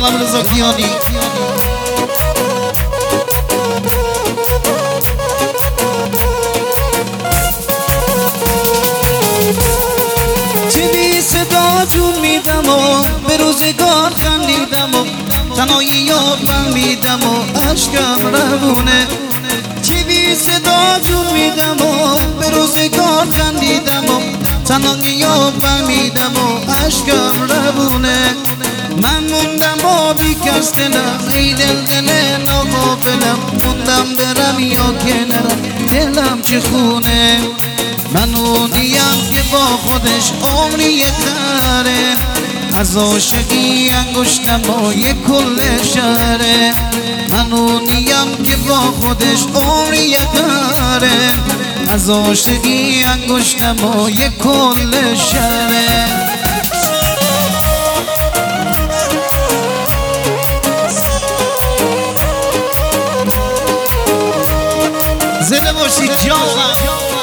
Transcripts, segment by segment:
سلام رضا کیانی. چه بی صدا جون میدم و به روزگار خندیدم و تنهایی ها فهمیدم و عشقم روونه. چه بی صدا جون میدم و به روزگار خندیدم و تنهایی ها فهمیدم و عشقم روونه. من موندم با بی کس دلم، ای دل ناغافلم، موندم برم یا که نرم، دلم چه خونه. من اونیم که با خودش عمری خره، از عاشقی انگشتم با یک کل شهره. من اونیم که با خودش عمری خره، از عاشقی انگشتم با یک کل شهره. زنده باشید جانم.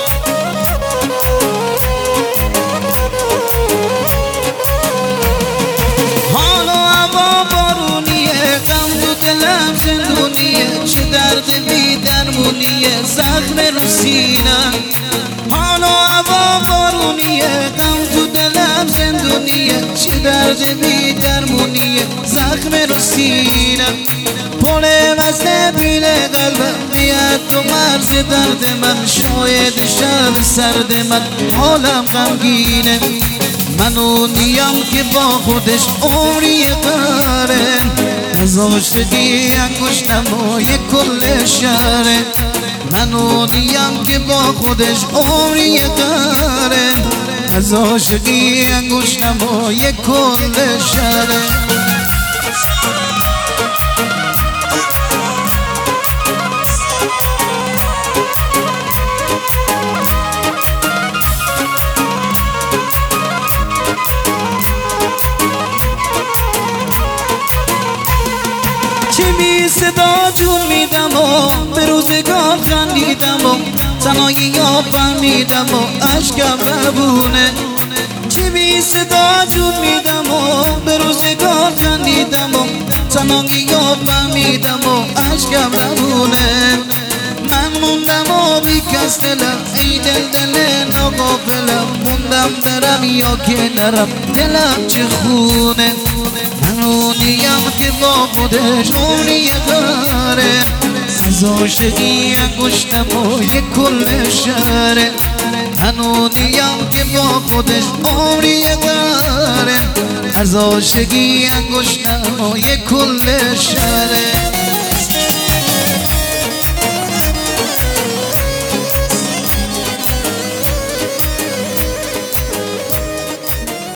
حالا هوا بارونیه، غم تو دلم زندونیه، چه درد بی درمونیه، زخم رو سینم. حالا هوا بارونیه، غم تو دلم زندونیه، چه درد بی درمونیه، زخم رو سینم. پل وزن بیل قلبم میاد تو مرز درد من، شاید شب سرد من حالم غمگینه. من اونیم که با خودش عمری قره، از عاشقی انگشتم با یک کل شهره. من اونیم که با خودش عمری قره، از عاشقی انگشتم با یک کل شهره. چه بی صدا جون میدم و به روزگار خندیدم و تنهایی ها فهمیدم و عشقم روونه. چه بی صدا جون میدم و به روزگار خندیدم و تنهایی ها فهمیدم و عشقم روونه. من موندم و بی کس دلم، ای دل ناغافلم، موندم برم یا که نرم، دلم چه خونه. من اونیم که با خودش عمری داره، از عاشقی انگشتم با یک کل شهره. من اونیم که با خودش عمری داره، از عاشقی انگشتم با یک کل شهره.